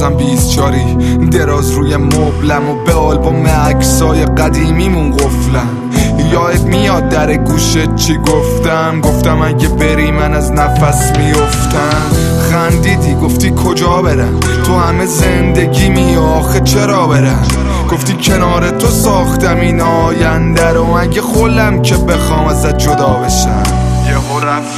بازم 24 دراز روی مبلم و به آلبوم عکسای قدیمیمون قفلم. یاد میاد در گوشت چی گفتم اگه بری من از نفس میافتم. خندیدی گفتی کجا برم، تو همه زندگی می آخه چرا برم. گفتی کنار تو ساختم این آینده رو، اگه خلم که بخوام ازت جدا بشم. یهو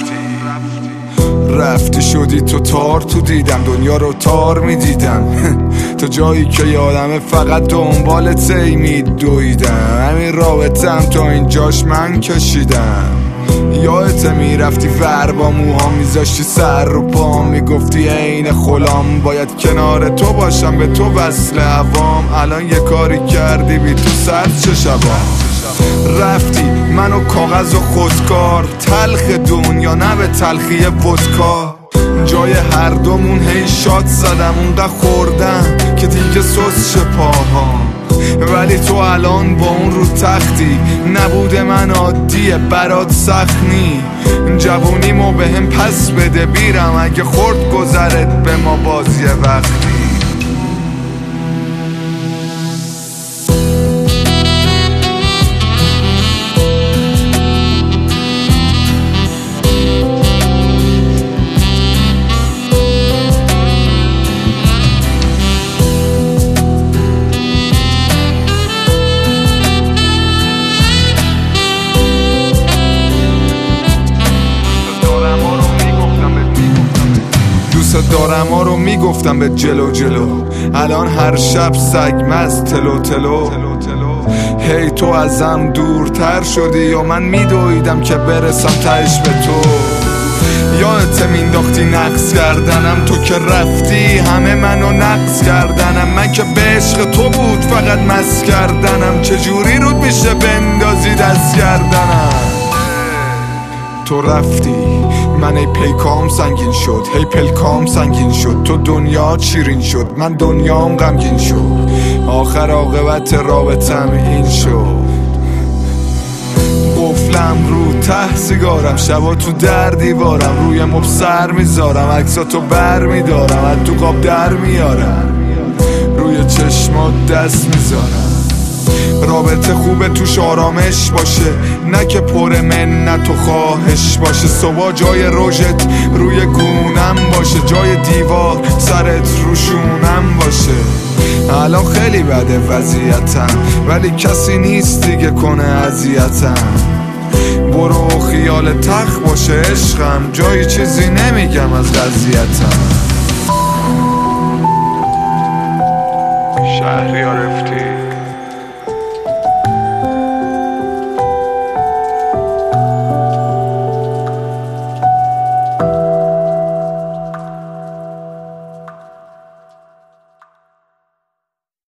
رفتی شدی تو تار، تو دیدم دنیا رو تار میدیدم. تا جایی که یادمه فقط دنبالت میدویدم. همین رابطم تا اینجاش من کشیدم. یادت میرفتی ور با موها میذاشتی سر رو پا، میگفتی عین خلام باید کنار تو باشم به تو وصل هوام. الان یه کاری کردی بی تو سر چه شبام. رفتی منو کاغذ و خودکار، تلخ دنیا نه به تلخی ودکا. جای هر دومون هی شات زدم، اونقدر خوردم که دیگه سوس شه پاهام. ولی تو الان با اون رو تختی، نبوده من عادیه برات سخت نی. جوونیمو به هم پس بده بیرم، اگه خورد گذرت به ما بازی وقتی. دارم ها رو میگفتم به جلو الان هر شب سگ مست تلو. هی تو ازم دورتر شدی و من میدویدم که برسم تهش به تو. یادت مینداختی نقص کردنم، تو که رفتی همه منو نقص کردنم. من که به عشق تو بود فقط مست کردنم، چجوری رود میشه بندازی دست کردنم. تو رفتی من ای پیکام سنگین شد، هی پلکام سنگین شد. تو دنیا شیرین شد من دنیام غمگین شد. آخر عاقبت رابطم این شد. قفلم رو ته سیگارم، شبا تو در دیوارم، روی مب سر میذارم، عکساتو بر میدارم، از تو قاب در میارم، روی چشمات دست میذارم. رابطه خوبه توش آرامش باشه، نه که پر منت و خواهش باشه. صبح جای رژت روی گونم باشه، جای دیوار سرت روشونم باشه. الان خیلی بده وضعیتم، ولی کسی نیست دیگه کنه اذیتم. برو خیال تخت باشه عشقم، جای چیزی نمیگم از قضیتم. شهریار